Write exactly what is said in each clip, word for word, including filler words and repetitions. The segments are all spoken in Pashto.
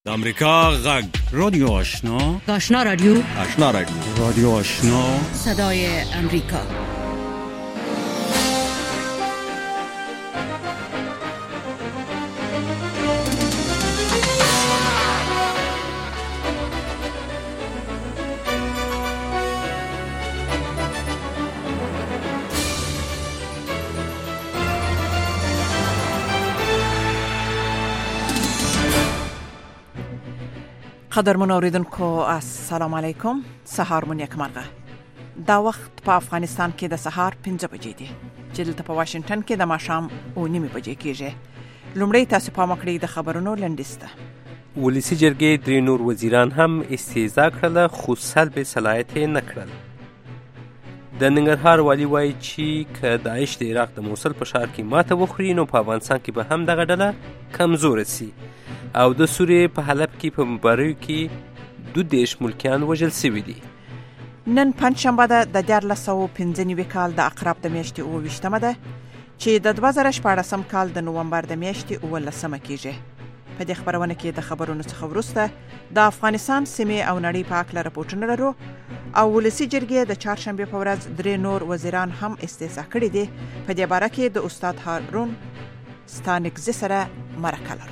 امریکا غږ رادیو آشنا آشنا رادیو آشنا رادیو رادیو آشنا صدای امریکا. قدرمن اوریدونکو السلام علیکم. سهار مون یک مرغه. دا وخت په افغانستان کې د سهار پنځه بجې دي چې دلته په واشنگټن کې د ماښام او نیمه بجې کېږي. لومړی تاسو پام وکړئ د خبرونو لنډیسته. ولسی جرګې درې نور وزیران هم استیضاح کړل خو سلب صلاحیت یې نه کړل. د ننګرهار والی وایي چې که داعش د عراق د موصل په ښار کې ماته وخوري نو په افغانستان کې به هم دغه ډله کمزوره سي. او د سوریې په حلب کې په بمباریو کې دوه دېرش ملکیان وژل شوي دي. نن پنجشنبه ده د دیارلس سوه پنځه نوي کال د اقرب د میاشتې اووه ویشتمه ده چې د دوه زره شپاړسم کال د نومبر د میاشتې اوولسمه کېږي. په دې خبرونه کې د خبرونو څخه وروسته د افغانستان سیمې او نړۍ په هکله راپورټونه لرو او ولسي جرګې د چهارشنبې په ورځ درې نور وزیران هم استیضاح کړي دي. په دې باره کې د استاد هارون ستانکزي سره مرکه لرو.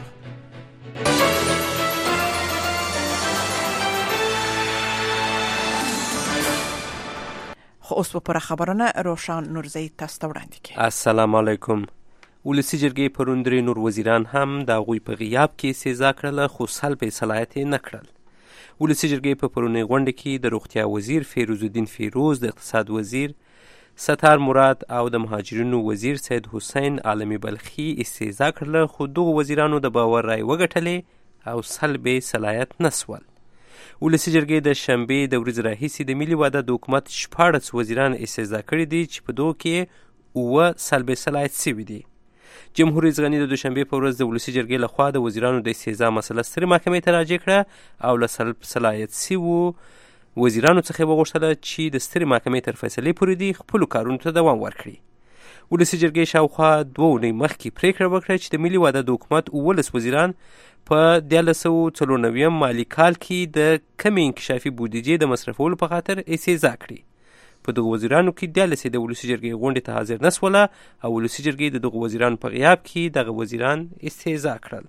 خو اوس په پوره خبرونه روشن نورزی تاسو ته وړاندې کوي. السلام علیکم. ولسي جرګې پرون درې نور وزیران هم د هغوی په غیاب کې استیضاح کړله خو سلب صلاحیت یې نه کړل. ولسي جرګې په پرونۍ غونډه کې د روغتیا وزیر فیروز الدین فیروز، د اقتصاد وزیر ستار مراد او د مهاجرینو وزیر سید حسین عالمی بلخي استیضاح کړله خو دغو وزیرانو د باور رای وګټلې او سلب صلاحیت نه سول. ولسي جرګې د شنبې د ورځې راهیسې د ملي وحدت د حکومت شپاړس وزیران استیضاح کړي دي چې په دغو کې اووه سلب صلاحیت شوي دي. جمهور رئیس غني د دوشنبې په ورځ د ولسي جرګې لخوا د وزیرانو د استیضاح مسله سترې محکمې ته راجع کړه او له سلب صلاحیت شویو وزیرانو څخه یې وغوښتله چې د سترې محکمې تر فیصلې پورې دي خپلو کارونو ته دوام ورکړي. ولسي جرګې شاوخوا دوه اونۍ مخکې پرېکړه وکړه چې د ملي وحدت د حکومت اوولس وزیران په دیارلس سوه څلور نویم مالي کال کې د کمې انکشافي بودیجې د مصرفولو په خاطر استیضاح کړي. په دغو وزیرانو کې دیارلس د ولسي جرګې غونډې ته حاضر نه سوله او ولسي جرګې د دغو وزیرانو په غیاب کې دغه وزیران استیضاح کړل.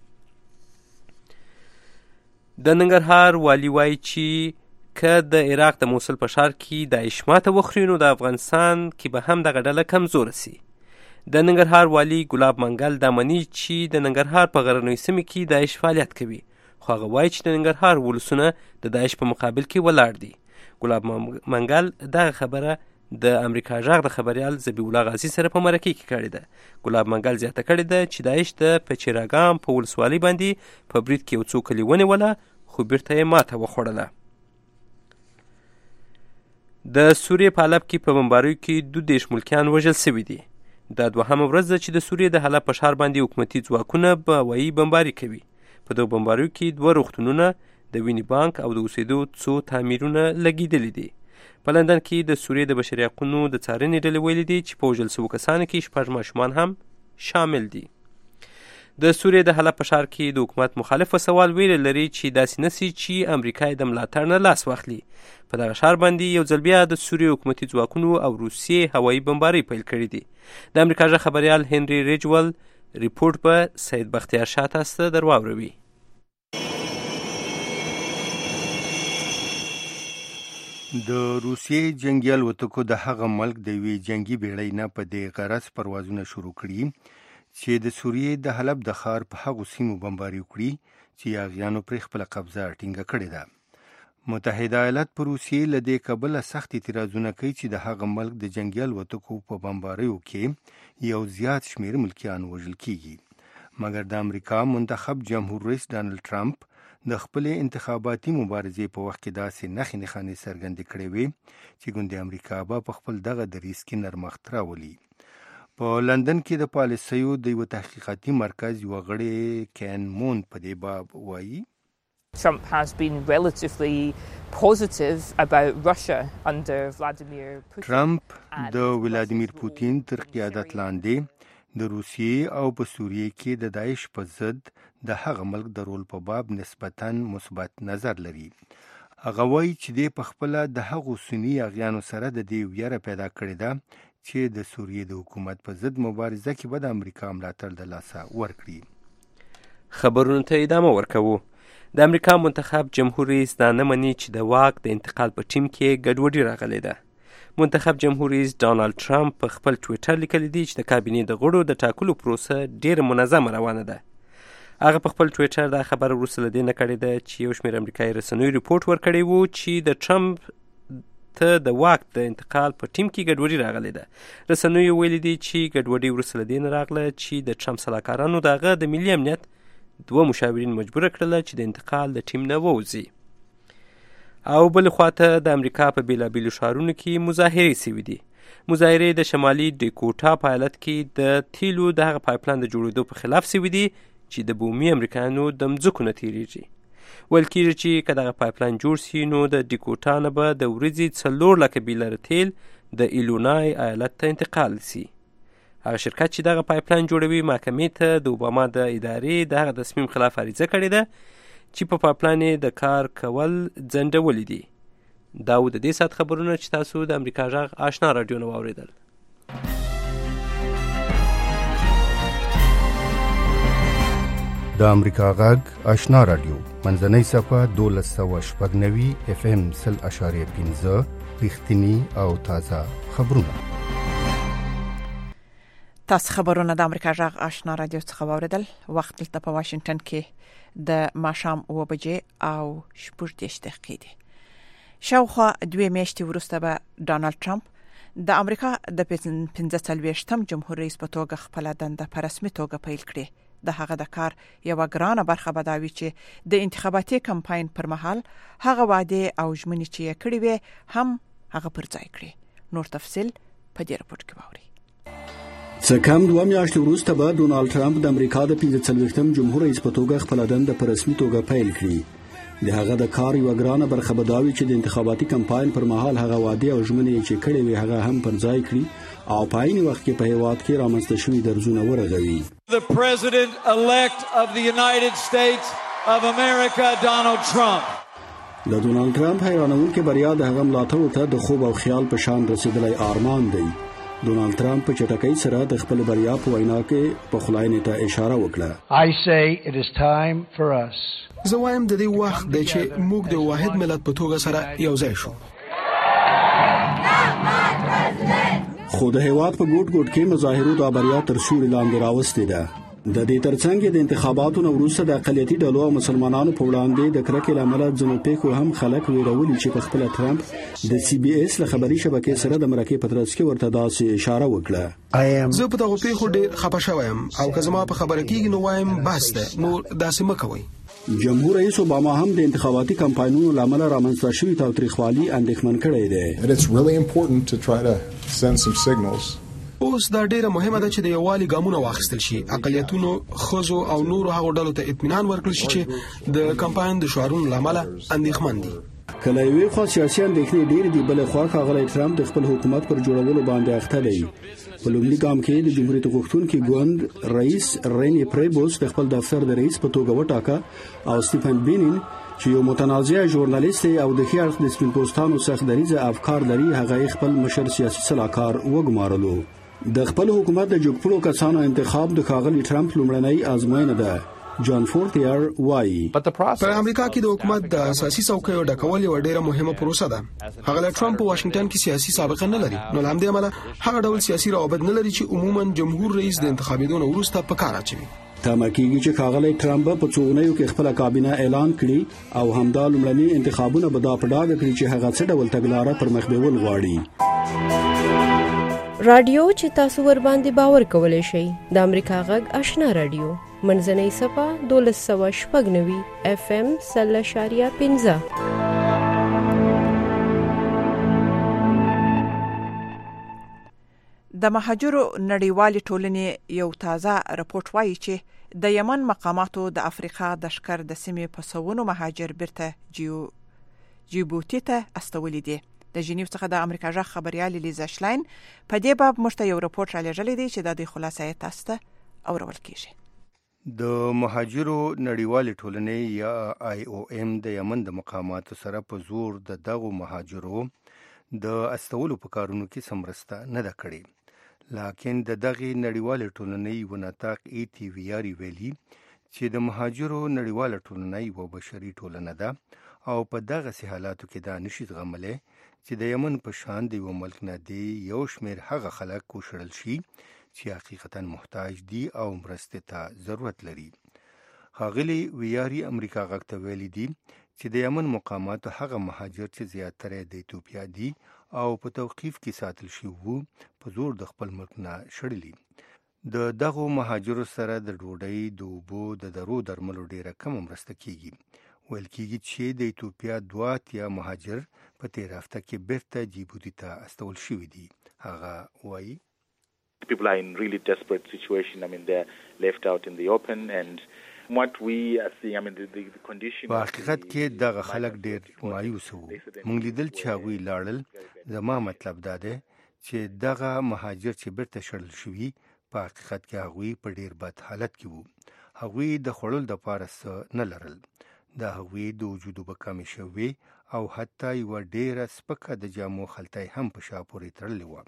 د ننګرهار والی وایي چې که د عراق د موصل په ښار کې داعش ماته وخوري نو د افغانستان کې به هم دغه ډله کمزوره سي. د ننګرهار والی ګلاب منګل دا مني چې د ننګرهار په غرنیو سیمې کې داعش فعالیت کوي خو هغه وایي چې د ننګرهار ولسونه د داعش په مقابل کې ولاړ دي. ګلاب منګل دغه خبره د امریکا غږ د خبریال ذبیح الله غازي سره په مرکه کې کړې ده. ګلاب منګل زیاته کړې ده چې داعش د پچیراګام په ولسوالۍ باندې په برید کې یو څو کلي ونیوله خو بیرته یې ماته وخوړله. د سوریې په حلب کې په بمباریو کې دوه دېرش ملکیان وژل شوي دي. دا دوهمه ورځ ده چې د سوریې د حلب په ښار باندې حکومتي ځواکونه په هوایي بمباري کوي. په دغو بمباریو کې دوه روغتونونه، د وینې بانک او د اوسېدو څو تعمیرونه لګېدلي دي. په لندن کې د سوریې د بشري حقونو د څارنې ډلې ویلي دي چې په وژل شوو کسانو کې شپږ ماشومان هم شامل دي. د سوریې د حلب په ښار کې د حکومت مخالف سوال ویل لري چې داسې نسي چې امریکا یې د ملاتړ نه لاس واخلي. په دغه ښار باندې یو ځل بیا د سوریې حکومتي ځواکونو او روسیې هوایي بمبارۍ پیل کړي دي. د امریکا غږ خبریال هنري ریجول ریپورټ په سید بختیار شاه تاسو ته در واوروي. د روسیې جنګي الوتکو د هغه ملک د یوې جنګي بیړۍ نه په دې غرض پروازونه شروع کړي چې د سوریې د حلب د ښار په هغو سیمو بمباري وکړي چې یاغیانو پرې خپله قبضه ټینګه کړې ده. متحده ایالات په روسیې له دې کبله سخت اعتراضونه کوي چې د هغه ملک د جنګي الوتکو په بمباریو کې یو زیات شمېر ملکیان وژل کیږي. مګر د امریکا منتخب جمهور رئیس ډانلډ ټرمپ د خپلې انتخاباتي مبارزې په وخت کې داسې نښې نښانې څرګندې کړې وې چې ګوندې امریکا به په خپل دغه دریځ کې نرمښت راولي. په لندن کې د پالیسیو د یو تحقیقاتي مرکز یوه غړې کین مون په دې باب وایي Trump has been relatively positive about Russia under Vladimir Putin. ټرمپ د ولادیمیر پوتین تر قیادت لاندې د روسیې او په سوریه کې د داعش په ضد د هغه ملک د رول په باب نسبتاً مثبت نظر لري. هغه وایي چې د په خپل د هغو سنی اغیانو سره د دې ویره پیدا کړې ده چې د سوریې د حکومت په ضد مبارزه کې به د امریکا ملاتړ د لاسه ورکړي. خبرونو ته ادامه ورکوو. د امریکا منتخب جمهور رئیس دا نه مني چې د واک د انتقال په ټیم کې ګډوډي راغلې ده. منتخب جمهور رئیس ډانالډ ټرمپ په خپل ټویټر لیکلی دی چې د کابینې د غړو د ټاکلو پروسه ډېره منظمه روانه ده. هغه په خپل ټویټر دا خبره وروسته له دې نه کړې ده چې یو شمېر امریکایي رسنیو ریپورټ ورکړی و چې د ټرمپ ته د واک د انتقال په ټیم کې ګډوډي راغلې ده. رسنیو ویلي دي چې ګډوډي وروسته له دې نه راغله چې د ټرمپ سلاکارانو د هغه د ملي امنیت دوه مشاورین مجبوره کړله چې د انتقال د ټیم نه ووځي. او بل خواته د امریکا په بیلابیلو ښارونو کې مظاهرې سوي دي. مظاهرې د شمالي ډیکوټا په ایالت کې د تیلو د هغه پایپلاین د جوړېدو په خلاف سوي دي چې د بومي امریکایانو د مځکو نه تیریږي. ویل کېږي چې که دغه پایپلاین جوړ سي نو د ډیکوټا نه به د ورځې څلور لکه بیلره تیل د ایلونای ایالت ته انتقال سي. هغه شرکت چې دغه پایپلاین جوړوي محکمې ته د اوباما د ادارې د هغه تصمیم خلاف عریضه کړې ده چې په پایپلاین د کار کول ځنډولي دي. دا و د دې ساعت خبرونه چې تاسو د امریکا غږ آشنا راډیو نه واورېدل. د امریکا غږ آشنا راډیو منځنۍ صفحه دولس سوه شپږ نوي اف ام سل اشاریه پنځه رښتیني او تازه خبرونه. تاسو خبرونه د امریکا غږ آشنا راډیو څخه واوریدل. وخت دلته په واشنگټن کې د ماښام اوه بجې او شپږ دېرش دقیقې دي. شاوخوا دوه میاشتې وروسته به ډانالډ ټرمپ د امریکا د پنځه څلوېښتم جمهور رئیس په توګه خپله دنده په رسمي توګه پیل کړي. د هغه د کار یوه ګرانه برخه به دا وي چې د انتخاباتي کمپاین پر مهال هغه وعدې او ژمنې چې یې کړې وې هم هغه پر ځای کړي. نور تفصیل په دې راپورټ کې واورئ. څه کم دوه میاشتې وروسته به ډونالډ ټرمپ د امریکا د پنځه څلوېښتم جمهور رئیس په توګه خپله دنده په رسمي توګه پیل کړي. د هغه د کار یوه ګرانه برخه به دا وي چې د انتخاباتي کمپاین پر مهال هغه وعدې او ژمنې چې کړې وې هغه هم پر ځای کړي او په عین وخت کې په هیواد کې رامنځته شوي درزونه ورغوي. The President elect of the United States of America, Donald Trump. د ډونالډ ټرمپ حیرانوونکې بریا د هغه ملاتړو ته د خوب او خیال په شان رسیدلی آرمان دی. ډونالډ ټرمپ په چټکۍ سره د خپل بریا په وینا کې په خلاینې ته اشاره وکړه. I say it is time for us. زه وایم د دې وخت دی چې موږ د واحد ملت په توګه سره یو ځای شو. خو د هیواد په ګوټ ګوټ کې مظاهرو د بریا تر سیوري لاندې راوستې ده. د دې ترڅنګ د انتخاباتو نه وروسته د اقلیتي ډلو او مسلمانانو په وړاندې د کرکې له امله ځینو پیښو هم خلک ویرولي چې په خپله ټرمپ د سی بي اس له خبري شبکې سره د مرکې په ترڅ کې ورته داسې اشاره وکړه. زه په دغو پیښو ډېر خفه شوی یم او که زما په خبره کېږي نو وایم بس ده، نور داسې مه کوئ. جمهور رئیس اوباما هم د انتخاباتي کمپاینونو له امله رامنځته شوي تاوتریخوالي اندېښمن کړی دی. اوس دا ډیره مهمه ده چې د یووالي ګامونه واخیستل شي، اقلیتونو، ښځو او نورو هغو ډلو ته اطمینان ورکړل شي چې د کمپاین د شعارونو له امله اندېښمن دي. که له یوې خوا سیاسي اندېښنې ډېرې دي، بلې خوا ښاغلی ټرمپ د خپل حکومت پر جوړولو باندې اخته دی. په لومړي ګام کې د جمهوریت غوښتونکي ګوند رئیس ریني پریبوس د خپل دفتر د رئیس په توګه وټاکه او سټیفن بینن چې یو متنازع ژورنالیست او د ښي اړخ د سپین پوستانو سخت دریځه افکار لري، هغه خپل مشر سیاسي سلاکار وګمارلو. د خپل حکومت د جوړکړو کسانو انتخاب د ښاغلي ټرمپ لومړنۍ ازموینه ده. جان فورتیر وایي په امریکا کې د حکومت د اساسي څوکیو ډکول یو ډیره مهمه پروسه ده. هغه ټرمپ په واشنگټن کې سیاسي سابقه نه لري، نو لامدې عمله هغه ډول سیاسي روابط نه لري چې عموما جمهور رئیس د انتخاباتو وروسته په کار اچوي. تمه کېږي چې ښاغلی ټرمپ په څو اونیو کې خپله کابینه اعلان کړي او همدا لومړني انتخابونه به دا په ډاګه کړي چې هغه څه ډول تګلاره پر مخ بیول غواړي. رادیو چې تاسو ور باندې باور کولای شئ د امریکا غږ آشنا رادیو منځنۍ صفحه دولس سوه شپږ نوي اف ام سل اشاریه پنځه. د مهاجرو نړیوالې ټولنې یو تازه راپورټ وایي چې د یمن مقاماتو د افریقا د ښکر د سیمې په سوونو مهاجر بیرته جیو جیبوتي ته استولي دي. د جنیو څخه د امریکا ژغ خبريال لیزا شلاین په دې باب مشته یو رپورټ را لېږلی دی چې د دې خلاصې تاسو ته اورول کیږي. د مهاجرو نړیوالې ټولنې یا آی او ام د یمن د مقاماتو سره په زور د دغو مهاجرو د استولو په کارونو کې سمرسته نه ده کړې، لکن د دغې نړیوالې ټولنې یو نطاق ای ټي وی آر ویلي چې د مهاجرو نړیواله ټولنه یو بشري ټولنه ده او په دغسې حالاتو کې دا نشي زغملی چې د یمن په شان د یو ملک نه دی یو شمېر هغه خلک وشړل شي چې حقیقتا محتاج دي او مرستې ته ضرورت لري. ښاغلي ویاري امریکا غږ ته ویلي دي چې د یمن مقاماتو هغه مهاجر چې زیاتره د ایتوپیا دي او په توقیف کې ساتل شوي وو په زور د خپل ملک نه شړلي. د دغو مهاجرو سره د ډوډۍ، د اوبو، د درو درملو ډیره کمه مرسته کیږي. ویل کیږي چې د ایتوپیا دوه اتیا مهاجر په تیر هفته کې بیرته جیبوتي ته استول شوي دي. هغه وایي People are in really desperate situation. I mean, they're left out in the open, and what we are seeing, I mean, the, the, the condition. په حقیقت کې دغه خلک ډېر مایوس وو. موږ لیدل چې هغوی لاړل. زما مطلب دا دی چې دغه مهاجر چې بیرته شړل شوي په حقیقت کې هغوی په ډېر بد حالت کې وو. هغوی د خوړلو دپاره څه نه لرل. د هغوی د وجود اوبه کمې شوې او حتی یوه ډېره سپکه د جامو خلطه هم په شا پورې تړلې وه.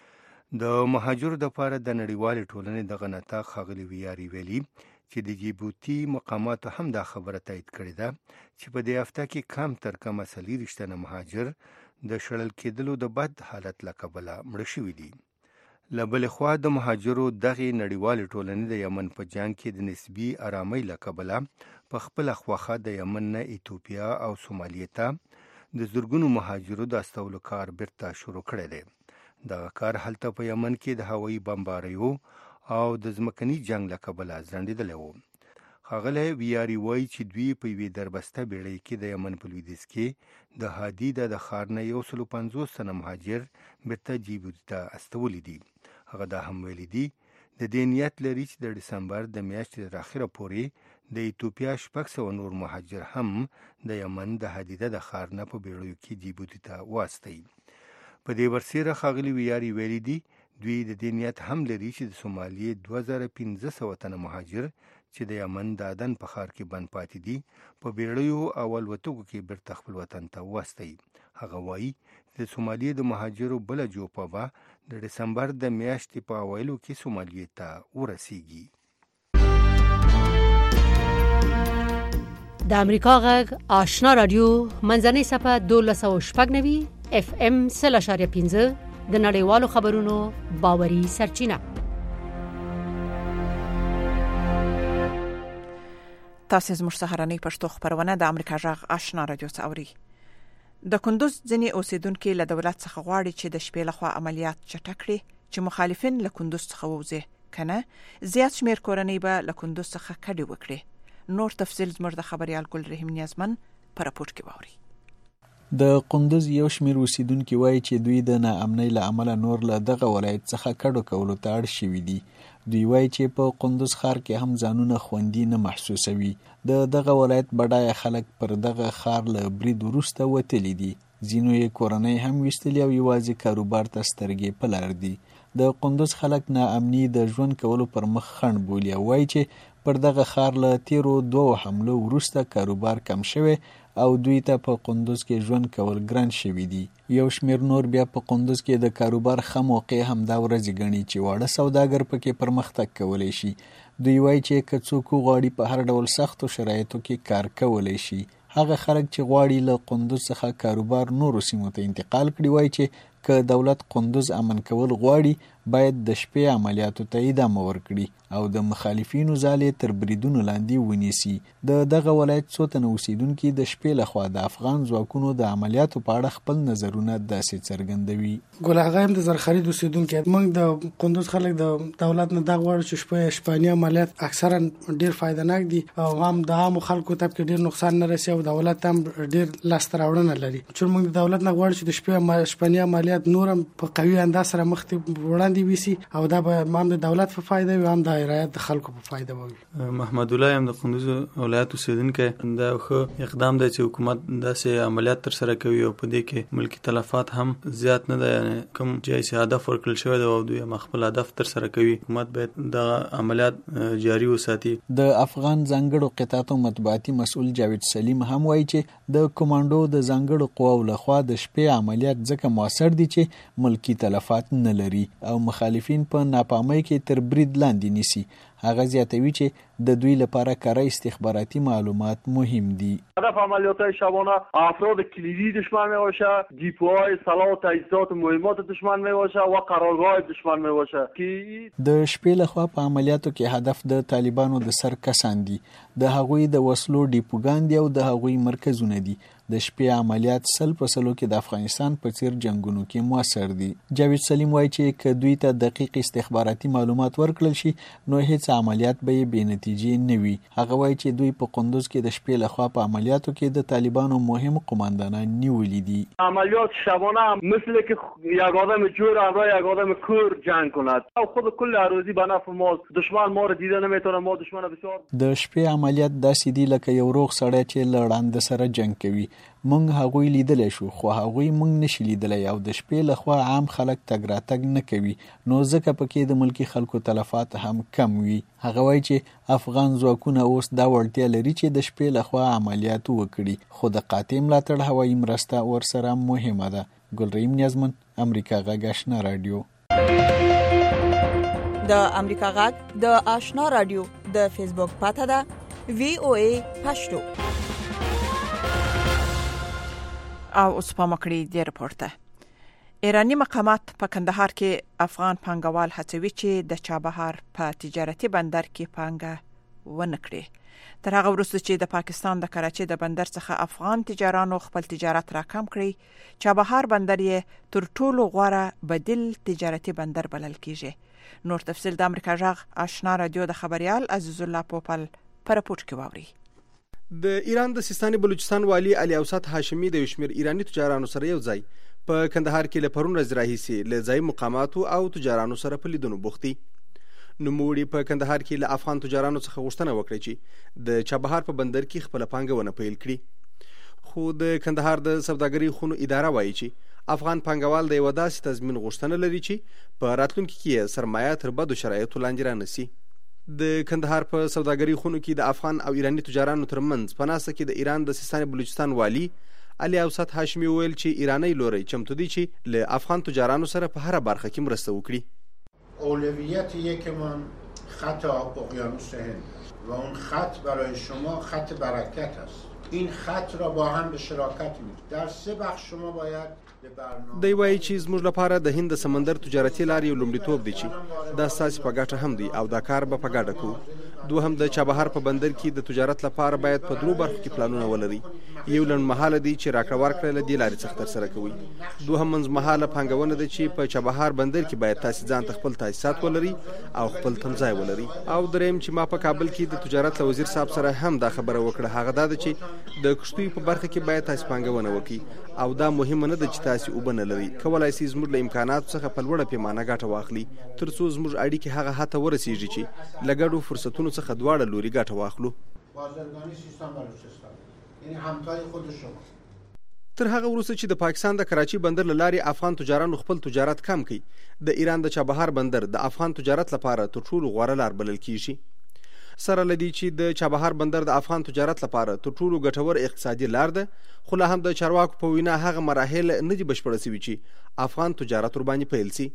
د مهاجرو دپاره د نړیوالې ټولنې دغه نطاق ښاغلي ویاري ویلي چې د جیبوتي مقاماتو هم دا خبره تایید کړې ده چې په دې هفته کې کم تر کمه څلېرویشت تنه مهاجر د شړل کېدلو د بد حالت له کبله مړه شوي دي. له بلې خوا د مهاجرو دغې نړیوالې ټولنې د یمن په جنګ کې د نسبي آرامۍ له کبله په خپله خوښه د یمن نه ایتوپیا او سومالیې ته د زرګونو مهاجرو د استولو کار بیرته شروع کړی دی. دغه کار هلته په یمن کې د هوایي بمباریو او د ځمکني جنګ له کبله ځنډېدلی و. ښاغلی ویاري وایي چې دوی په یوې دربسته بیړۍ کې د یمن په لویدیځ کې د هادیده د ښار نه یو سلو پنځوس تنه مهاجر بیرته جیبوتي ته استولی دي. هغه دا هم ویلي دي د دې نیت لري چې د ډسمبر د میاشتې تر اخره پورې د ایتوپیا شپږ سوه نور مهاجر هم د یمن د هادیده د ښار نه په بیړیو کې جیبوتي ته واستوي. په دې ورسیره ښاغلي ویاري ویلي دي دوی د دې نیت هم لري چې د سومالیې دوه زره پنځه سوه تنه مهاجر چې د یمن د عدن په ښار کې بند پاتې دي په بیړیو او الوتکو کې بیرته خپل وطن ته واستوي. هغه وایي چې د سومالیې د مهاجرو بله جوپه به د ډسمبر د میاشتې په اوایلو کې سومالیې ته ورسیږي. د امریکا غږ آشنا رادیو منځنۍ صفحه دولس سوه شپږ نوي اف ام سل اشاریه پنځه د نړیوالو خبرونو باوري سرچینه. تاسو زموږ سهارنۍ پښتو خبرونه د امریکا غږ آشنا رادیو څوري. د کندوز ځینې اوسیدونکو له دولت څخه غواړي چې د شپې لخوا عملیات چټک کړي چې مخالفین له کندوز څخه ووځي، کنه زیات شمیر کورنۍ به له کندوز څخه کډې وکړي. نور تفصیل زموږ د خبريال ګل رحیم نیازمن پر راپورټ کې باوري. د قندوز یو شمیر اوسیدونکو وایي چې دوی د ناامنۍ له امله نور له دغه ولایت څخه کډو کولو ته اړ شوي دي. دوی وایي چې په قندوز ښار کې هم ځانونه خوندي نه محسوسوي. د دغه ولایت بډایه خلک پر دغه ښار له برید وروسته وتلي دي. ځینو یې کورنۍ هم ویستلي او یوازې کاروبار ته سترګې په لار دي. د قندوز خلک ناامني د ژوند کولو پر مخ خنډ بولي او وایي چې پر دغه ښار له تیرو دوو حملو وروسته کاروبار کم شوی او دوی ته په قندوز کې ژوند کول ګران شوي دي. یو شمیر نور بیا په قندوز کې د کاروبار ښه موقع همدا ورځې ګڼي چې واړه سوداګر پکې پرمختګ کولی شي. دوی وایي چې که څوک غواړي په هر ډول سختو شرایطو کې کار کولی شي. هغه خلک چې غواړي له قندوز څخه کاروبار نورو سیمو ته انتقال کړي وایي چې که دولت قندوز امن کول غواړي باید د شپې عملیاتو ته ادامه ورکړي او د مخالفینو ځالې تر بریدونو لاندې ونیسي. د دغه ولایت څو تنه اوسیدونکي د شپې لخوا د افغان ځواکونو د عملیاتو په اړه خپل نظرونه داسې څرګندوي. ګل هغه هم د زرخرید اوسیدونکي موږ د قندوز خلک د دولت نه دا غواړي چې شپې شپاني عملیات اکثرا ډیر فائدناک دي او هم د عام خلکو ته کې ډیر نقصان نه رسي او دولت هم ډیر لاس تراوړنه لري. چې موږ د دولت نه غواړي چې د شپې شپاني عملیات عملیات نورم په قوي انداز سره مخ ته وړاندې وسی او دا به هم د دولت په فایده وي هم د رعایت د خلکو په فایده وي. محمد الله هم د کندوز ولایت اوسیدونکی دا خو اقدام دی چې حکومت داسې عملیات تر سره کوي او په دې کې ملکی تلفات هم زیات نه ده، یعنی کوم چې سي هدف ورکړل شوی دی او دوی خپل هدف تر سره کوي. حکومت باید د عملیات جاری وساتي. د افغان ځانګړو قطاعاتو مطبوعاتي مسؤل جاوید سلیم هم وایي چې د کمانډو د ځانګړو قواو لخوا د شپې عملیات ځکه موثر دي چې ملکی تلفات نه لري او مخالفین په ناپامۍ کې تر برید لاندې نیسي. هغه زیاتوي چې د دوی لپاره کاري استخباراتي معلومات مهم دي. هدف عملیات‌های شبانه افراد کلیدی دشمن میباشه، دیپوهای سلاح و تجهیزات مهمات دشمن میباشه و قرارگاه دشمن میباشه که د شپې لخوا په عملیاتو کې هدف د طالبانو د سر کسان دي، د هغوی د وسلو ډیپوګان دي او د هغوی مرکزونه دي. د شپې عملیات سل په سلو کې د افغانستان په څیر جنگونو کې موثر دي. جاوید سلیم وایي چې که دوی ته دقیق استخباراتي معلومات ورکړل شي نو هیڅ عملیات به بې نتیجې نه وي. هغه وایي چې دوی په قندوز کې د شپې لخوا په عملیاتو کې د طالبانو مهم قماندانان نیولي دي. عملیات شبانه مثل که یک آدم جور همراه یک آدم کور جنگ کند او خود کل عروضی به نفع ماست. دشمن ما رو دیده نمیتونه، ما دشمن بسیار. د شپې عملیات داسې دي لکه یو روغ سړی چې له ړانده سره جنگ کوي. مونږ هغوی لیدلی شو خو هغوی مونږ نشي لیدلی او د شپې لخوا عام خلک تګ راتګ نه کوي نو ځکه پکې د ملکی خلکو تلفات هم کم وي. هغه وایي چې افغان ځواکونه اوس دا وړتیا لري چې د شپې لخوا عملیات وکړي خو د قاطع ملاتړ هوایي مرسته ورسره مهمه ده. ګلریم نیازمن، امریکا غږ آشنا رادیو. د امریکا غږ د آشنا رادیو د فیسبوک پاته ده وی او ای پښتو. او اوس په مکړی دی رپورټه. ایرانی مقامات په کندهار کې افغان پانګوال هڅوي چې د چابهار په تجارتي بندر کې پانګه ونکړي. تر هغه وروسته چې د پاکستان د کراچۍ د بندر څخه افغان تجارانو خپل تجارت راکم کړي، چابهار بندر یې تر ټولو غوره بدیل تجارتي بندر بلل کیږي. نور تفصیل د امریکا غږ آشنا رادیو د خبريال عزیز الله پوپل پر رپورټ کې واوري. د ایران د سیستان بلوچستان والی علي اوسط هاشمي د یوشمیر ایرانی تجارانو سره یو ځای په کندهار کې له پرون ورځې راهیسې له ځای مقاماتو او تجارانو سره په لیدنو بوختي. نوموړي په کندهار کې له افغان تجارانو څخه غوښتنه وکړه چې د چابهار په بندر کې خپل پانګونه پیل کړي. خو د کندهار د سوداګرۍ خونو اداره وایي چې افغان پانګوال د یو داسې تضمین غوښتنه لري چې په راتلونکي کې سرمایه تر بدو شرایطو لاندې رانسي. د کندهار په سوداګرۍ خونو کې د افغان او ایرانی تجارانو ترمنځ په ناسته کې د ایران د سیستان بلوچستان والی علي اوسط هاشمي ویل چې ایرانی لوري چمتو دي چې له افغان تجارانو سره په هر برخه کې مرسته وکړي. اولویت یکمان خط اقیانوس هند و اون خط برای شما خط برکت است. این خط را با هم به شراکت می‌کنیم. در سه بخش شما باید دی وایي چې زموږ لپاره د هند سمندر تجارتي لارې یو لومړیتوب دی چې دا ستاسې په ګټه هم دی او دا کار به په ګډه کوو. دوهم د چابهار په بندر کې د تجارت لپاره باید په درو برخو کې پلانونه ولري. یو لنډمهاله دی چې راکړه ورکړه له دې لارې څخه ترسره کوي. دوهم منځمهاله پانګونه ده چې په چابهار بندر کې باید تاسې ځان ته خپل تاسیسات ولري او خپل تمځای ولري. او دریم چې ما په کابل کې د تجارت له وزیر صاحب سره هم دا خبره وکړه، هغه دا ده چې د کښتیو په برخه کې باید تاسې پانګونه وکړي او دا مهمه نه ده چې تاسې اوبه نه لري. کولای شي زموږ له امکاناتو څخه په لوړه پیمانه ګټه واخلي تر څو زموږ اړیکې هغه حد ته ورسیږي چې له ګډو فرصتونو څخه دواړه لوري ګټه واخلو. بازرگانی سیستان بلوچستان یعنی همتای خود شما. تر هغه وروسته چې د پاکستان د کراچۍ بندر له لارې افغان تجارانو خپل تجارت کم کړي، د ایران د چابهار بندر د افغان تجارت لپاره تر ټولو غوره لار بلل کیږي. سره لدی چې د چابهار بندر د افغان تجارت لپاره تر ټولو ګټور اقتصادي لار ده، خو لا هم د چارواکو په وینا هغه مراحل نه دي بشپړه شوي چې افغان تجارت ورباندې پیل سي.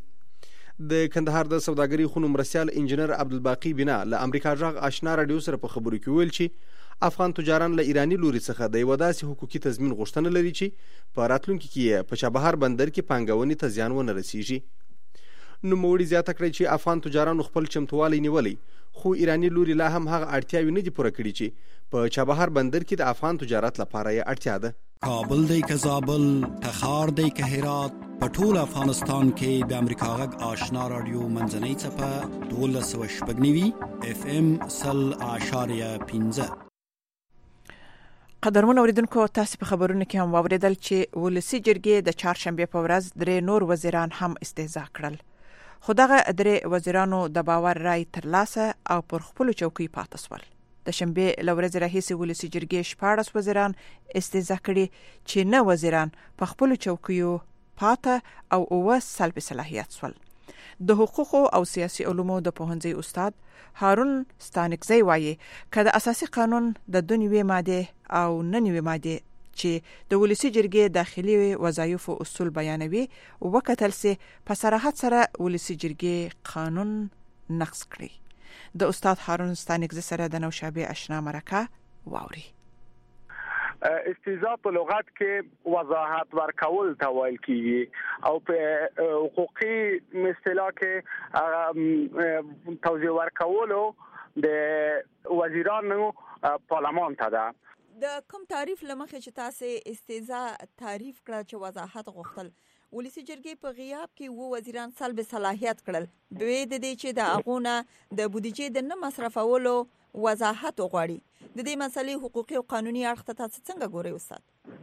د کندهار د سوداګرۍ خونو مرستیال انجنیر عبدالباقی بنا له امریکا غږ آشنا رادیو سره په خبرو کې ویل چې افغان تجاران له ایرانی لوري څخه د یو داسې حقوقي تضمین غوښتنه لري چې په راتلونکي کې په چابهار بندر کې پانګونې ته زیان ونه رسیږي. نوموړي زیاته کړې چې افغان تجارانو خپل چمتووالی نیولی، خو ایرانی لوري لا هم هغه اړتیاوې نه دي پوره کړي چې په چابهار بندر کې د افغان تجارت لپاره یې اړتیا ده. کابل دی که زابل، تخار دی که هرات، په ټول افغانستان کې د امریکا غږ آشنا رادیو منځنۍ څپه دولس سوه شپږ نوي اف ام سل اعشاریه پنځه. قدرمن اوریدونکو تاسو په خبرونو کې هم واوریدل چې ولسی جرګې د چهارشنبه په ورځ درې نور وزیران هم استهزاء کړل. خو دغه درې وزیرانو د باور رای ترلاسه او پر خپل چوکۍ پاتې شول. د شنبه لورځ راهیسې ولسی جرګې شپاړس وزیران استهزاء کړي چې نه وزیران په خپل چوکیو پاتې او اوه سلب صلاحیت شول. د حقوقو او سیاسي علومو د پوهنځي استاد هارون ستانکزی وایي که د اساسي قانون د دنیوي ماده او ننوي ماده چې د ولسی جرګې داخلي وظایف او اصول بیانوي وکتل سي په صراحت سره ولسی جرګې قانون نقض کړی. د استاد هارون ستانکزی سره د نوشابه آشنا مرکه واوري. استهزاء په لغت کې وضاحت ورکول ته ویل کیږي او په حقوقي اصطلاح کې توضیح ورکولو د وزیرانو پارلمان ته ده. د کوم تعریف لمخه چې تاسو استهزاء تعریف کړه چې وضاحت غوښتل ولسی جرګې په غیاب کې وو وزیران سلب صلاحیت کړل دوی د دې چې د اغونه د بودیجې د نه مصرفولو وضاحت وغواړي. د دې مسلې حقوقي او قانوني اړخ ته تاسو څنګه ګورئ استاد؟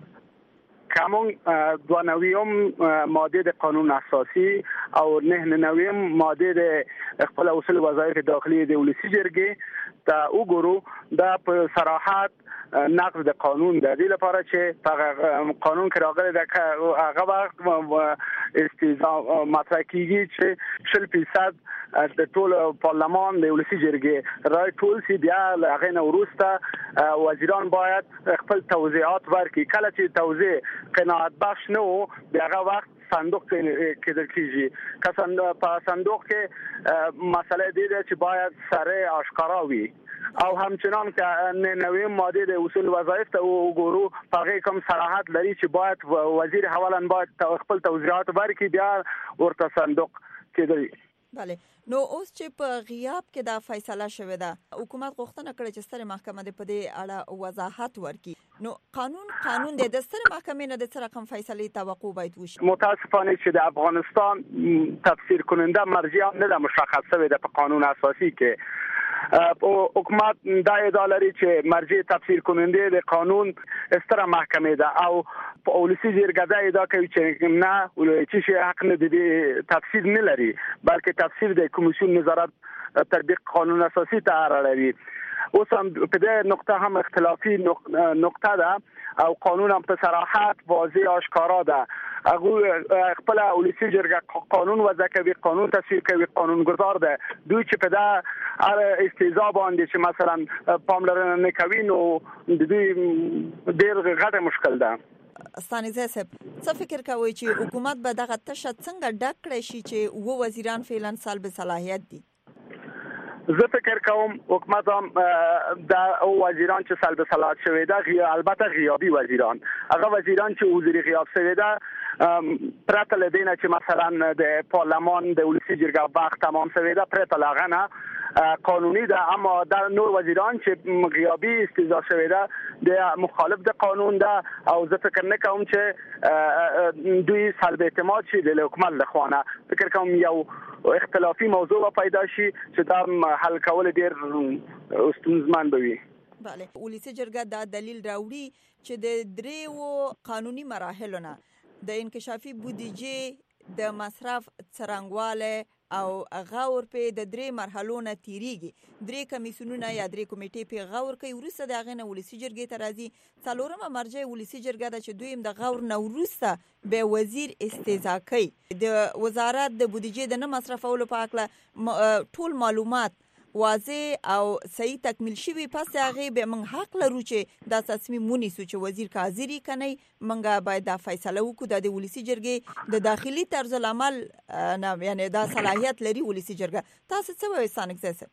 کمون دو نویم ماده د قانون اساسی او نه نویم ماده د خپل اصول وظایف داخلي د ولسی جرګې ته وګورو دا په صراحت نقض د قانون د دې لپاره چې په قانون کې راغلي د هغه وخت استهزاء مطرح کیږي چې شل فیصد د ټول پارلمان د ولسی جرګې رای ټول سی بیا هغه نو وروسته وزیران باید خپل توضیحات ورکړي. کله چې توضیح قناعت بخش نه وو هغه وخت صندوق کې د کیږي که په صندوق کې مسله دی چې باید سره آشکارا وي او همچنان که نوې ماده د اصول وظایف ته وګورو هغه کوم صراحت لري چې باید وزیر حوالن باید خپل توضیحات ورکړي بیا ورته صندوق کې. بله نو اوس چې په غیاب کې دا فیصله شوه ده حکومت غوښتنه کړې چې ستر محکمه د پدې اړه وضاحت ورکړي نو قانون قانون د ستر محکمې نه د څه رقم فیصله توقع باید وشي. متاسفانه چې د افغانستان تفسیر کننده مرجع نه ده مشخص شوی ده په قانون اساسی کې حکومت دا ادعا لري چې مرجع تفسیر کننده د قانون ستر محکمه ده او ولسی جرګه دا ادعا کوي چې نه ولې چې حق نه دی تفسیر نه لري بلکې تفسیر د کمیسیون نظارت تطبیق قانون اساسی ته اړه. اوس هم په دې نقطه هم اختلافي نقطه ده او قانون هم په صراحت واضح آشکارا ده. هغه خپل ولسی جرګه قانون وضع کوي قانون تصویب کوي قانون گذار ده دوی چې په دا استهزاء باندې چې مثلا پاملرنه نه کوي نو د دوی ډیر غټه مشکل ده. ستانکزی صاحب څه فکر کوئ چې حکومت به دغه تشه څنګه ډک کړی شي چې وو وزیران فعلا سلب صلاحیت دي؟ زه فکر کوم حکومت هم د وزیران چې سلب صلاحیت شوی ده البته غیابی وزیران هغه وزیران چې وزیر غیاب شوی ده پرته له دې نه چې مثلا د پارلمان د ولسی جرګه وخت تمام شوی ده پرته له هغه نه قانوني ده اما د نور وزیران چې غیابی استهزاء شوی ده د مخالف د قانون ده او زه فکر نه کوم چې دوی سلب اعتماد شي د حکومت له خوا. فکر کوم یو اختلافي موضوع پیدا شي چې دا حل کول ډیر ستونزمن به وي. بله ولسی جرګه دا دلیل راوړي چې د دریو قانوني مراحلونه د انکشافي بودیجې د مصرف څرنګواله او غور په د درې مرحلو نه تیریږي. درې کمیسیونونه یا درې کمیټې په غور کوي ورسته د غنه ولسی جرګې ته راځي. څلورمه مرجع ولسی جرګه د چې دویم د غور نه ورسته به وزیر استهزاء کوي. د وزارت د بودیجې د نه مصرفولو په اړه ټول معلومات واضح او صحیح تکمیل شوی پس هغه به موږ حق لرو چې دا تصمیم ونیسو چې وزیر کاظری کني موږ باید دا فیصله وکړو د ولسی جرګې د داخلي طرز العمل نه یعنی دا صلاحیت لري ولسی جرګه. تاسو څه وایئ ستانکزی صاحب؟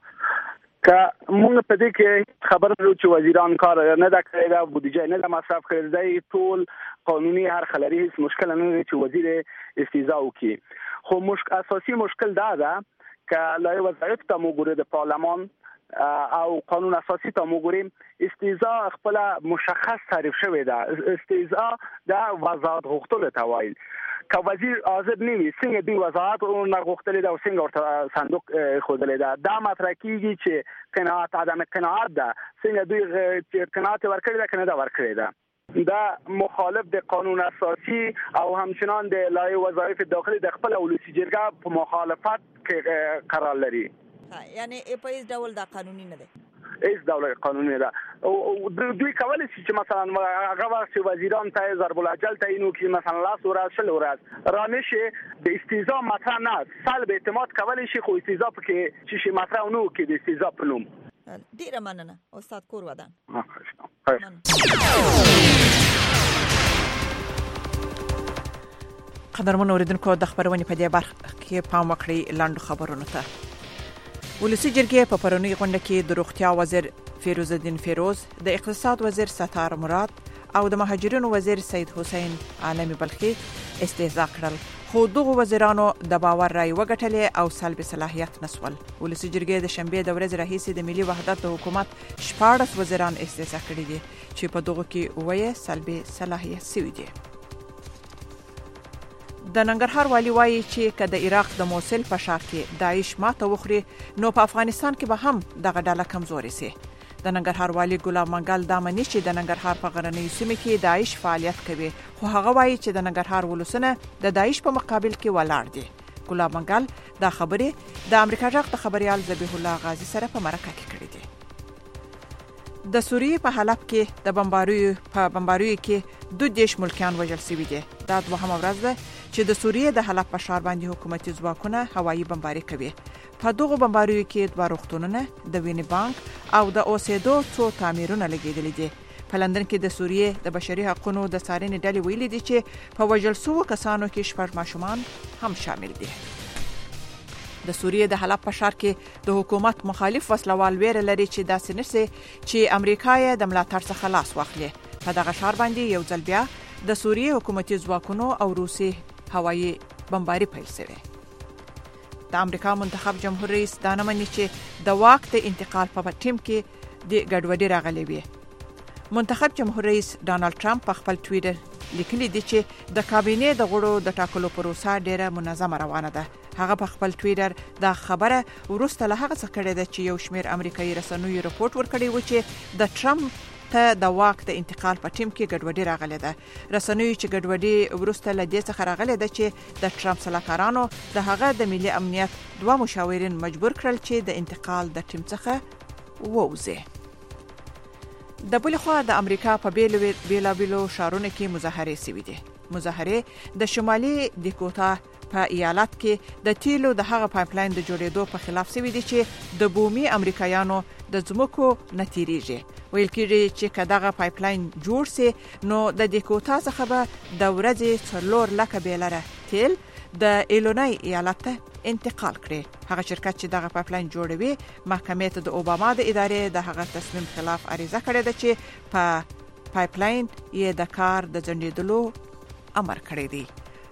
که موږ په دې کې خبر لرو چې وزیران کار نه دا کړی دا بودیجه نه د مصرف کړی دی ټول قانوني هر خلري هیڅ مشکل نه لري چې وزیر استهزاء وکړي. خو مشکل اساسي مشکل دا ده که لای وظایف ته موږ د پارلمان او قانون اساسي ته وګوریم استیضاء خپل مشخص تعریف شوی ده. استیضاء د وضاحت غوښتل ته وایي که وزیر حاضر نه وي څنګه دوی وضاحت نه غوښتل دا او څنګه ورته صندوق خوذلې ده. دا مطرح کیږي چې قناعت عدم قناعت ده څنګه دوی چې قناعت ورکړي ده کنه دا ورکړي ده. دا مخالف د قانون اساسي او همچنان د لایحه وظایف داخلي د خپل ولسی جرګه په مخالفت کې قرار لري. یعنی په هیڅ ډول دا قانوني نه ده. هیڅ ډول قانوني ده. او دوی کولای شي چې مثلا هغه وخت وزیران ته ضرب الاجل تعینو کې مثلا لاس ورځ شل ورځ را نشي د استیضاء مطرح نه سلب اعتماد کولای شي خو استیضاء کې چې شي مطرح نو کې د استیضاء په نوم. ډیره مننه استاد کور ودان. قدرمن اوریدونکو د خبرونې په دې برخه کې پام وکړئ لاندو خبرونو ته. ولسی جرګې په پرونی غونډه کې د روغتیا وزیر فیروز الدین فیروز، د اقتصاد وزیر ستار مراد او د مهاجرینو وزیر سید حسین عالمی بلخی استهزاء کړل، خو دغه وزیرانو د باور رای وګټلې او سلب صلاحیت نسول. ولسی جرګې د شنبه د ورځې راهیسې د ملي وحدت د حکومت شپاړس وزیران استهزاء کړي دي چې په دغه کې وایي سلب صلاحیت سوي دي. د ننګرهار والی وایي چې که د عراق د موصل په ښار کې داعش ماته وخوري نو په افغانستان کې به هم دغه ډله کمزوري سي. د ننګرهار والی ګلاب منګل دا مني چې د ننګرهار په غرنیو سیمو کې داعش فعالیت کوي، خو هغه وایي چې د ننګرهار ولسونه د داعش په مقابل کې ولاړ دي. ګلاب منګل دا خبرې د امریکا جغ د خبريال ذبیح الله غازی سره په مرکه کې کړې دي. د سوریې په حلب کې د بمباریو په بمباریو کې دوه دیش ملکیان وژل شوي دي. دا دوهمه ورځ ده چې د سوریې د حلب په ښار باندې حکومتي ځواکونه هوایي بمباري کوي. په دغه بمباریو کې دوه روغتونونه، د وینې بانک او د اوسېدو څو تعمیرونه لګېدلي دي. په لندن کې د سوریې د بشري حقوقو د څارنې ډلې ویلي دي چې په وژل شوو کسانو کې شپږ ماشومان هم شامل دي. د سوریې د حلب په ښار کې د حکومت مخالف وسلوال ویره لري چې داسې نشي چې امریکا یې د ملاتړ څخه لاس واخلي. په دغه ښار باندې یو ځل بیا د سوریې حکومتي ځواکونو او روسي هوایي بمباري پیل شوه. د امریکا منتخب جمهور رئیس دا نه مني چې د واک د انتقال په ټیم کې د ګډوډي راغلي وي. منتخب جمهور رئیس ډانلډ ټرمپ په خپل ټویټر لیکلي دی چې د کابینې د غړو د ټاکلو پروسه ډیره منظمه روانه ده. هغه په خپل ټویټر دا خبره ورسته له هغه څه کړې ده چې یو شمېر امریکایي رسنیو رپورټ ورکړی و چې د ټرمپ ته د واک د انتقال په ټیم کې ګډوډي راغله ده. رسنیو چې ګډوډي ورسته له دې څخه راغله ده چې د ټرمپ سلاکارانو د هغه د ملي امنیت دوه مشاورین مجبور کړل چې د انتقال د ټیم څخه ووځي. د بل خوا د امریکا په بیلابیلو ښارونو کې مظاهرې شوې دي. مظاهرې د شمالي ډیکوټا په ایالت کې د تیلو د هغه پایپلاین د جوړېدو په خلاف شوې دي چې د بومي امریکایانو د ځمکو نتیریږي. ویل کېږي چې که دغه پایپلاین جوړ سي نو د ډیکوټا څخه به د ورځې څلور لکه بیلره تیل د ایلونای ایالت ته انتقال کړي. هغه شرکت چې دغه پایپلاین جوړوي محکمې ته د اوباما د ادارې د هغه تصمیم خلاف عریضه کړې ده چې په پایپلاین یې د کار د ځنډېدلو امر کړی دی.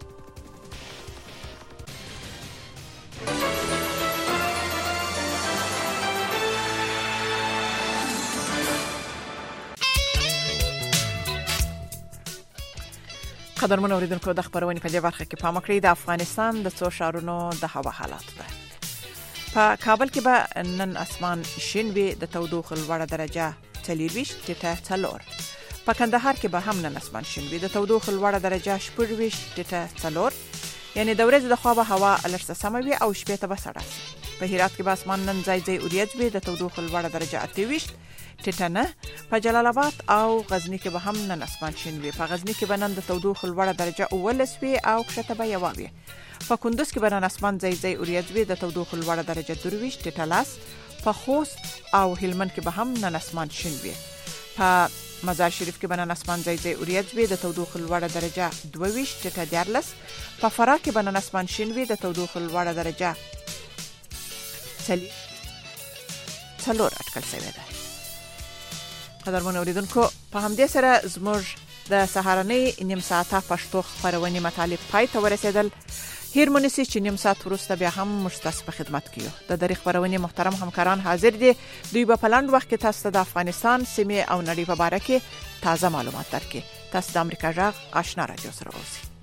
قدرمن اوریدونکو د خبرونې په دې برخه کې پام وکړئ. د افغانستان د څو ښارونو د هوا حالات ده. په کابل کې به نن اسمان شین وي، د تودوخې لوړه درجه څلور ویشت ټیټه څلور. په کندهار کې به هم نن اسمان شین وي، د تودوخې لوړه درجه شپږ ویشت ټیټه څلور. یعنی د ورځې د خوا به هوا لږ سمه وي او شپې ته به سړه شي. په هرات کې به اسمان نن ځای ځای وریځ وي، د تودوخې لوړه درجه اته ویشت ټیټه نه. په جلال آباد او غزنی کې به هم نن اسمان شین وي. په غزنی کې به نن د تودوخې لوړه درجه اوولس وي او کښته به یوه وي. په کندوز کې به نن اسمان ځای ځای وریځ وي، د تودوخې لوړه درجه درویشت ټیټه لس. په خوست او هلمند کې به هم نن اسمان شین وي. په مزار شریف کې به نن اسمان ځای ځای وریځ وي، د تودوخې لوړه درجه دوه ویشت ټیټه دیارلس. په فراه کې به نن اسمان شین وي، د تودوخې لوړه درجه څلور اټکل شوې ده. قدرمن اوریدونکو په همدې سره زموږ د سهارنۍ نیم ساعته پښتو خبرونې مطالب پای ته ورسېدل. هیر مونسی چې نیم ساعت وروسته بیا هم مشتاس په خدمت کې یو. د درې خبرونې محترم همکاران حاضر دي. دوی په پلاند وخت کې تاسو ته د افغانستان سیمه او نړۍ په اړه کې تازه معلومات درکړي. تاسو د امریکا جغ آشنا رادیو سره اوسئ.